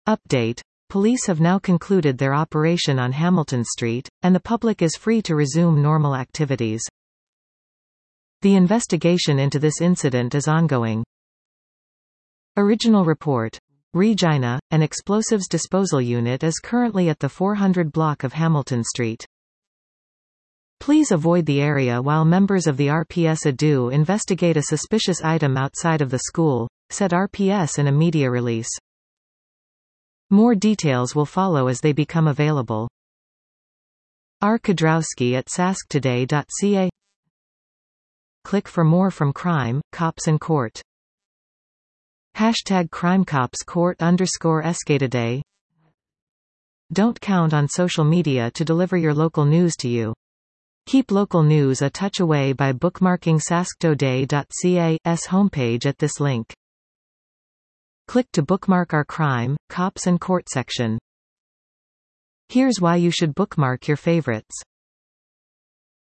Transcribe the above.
Update. Police have now concluded their operation on Hamilton Street, and the public is free to resume normal activities. The investigation into this incident is ongoing. Original report. Regina, an explosives disposal unit is currently at the 400 block of Hamilton Street. Please avoid the area while members of the RPS do investigate a suspicious item outside of the school, said RPS in a media release. More details will follow as they become available. R. Kudrowski at sasktoday.ca. Click for more from Crime, Cops and Court. #CrimeCopsCourt_SK Today. Don't count on social media to deliver your local news to you. Keep local news a touch away by bookmarking sasktoday.ca's homepage at this link. Click to bookmark our Crime, Cops and Court section. Here's why you should bookmark your favorites.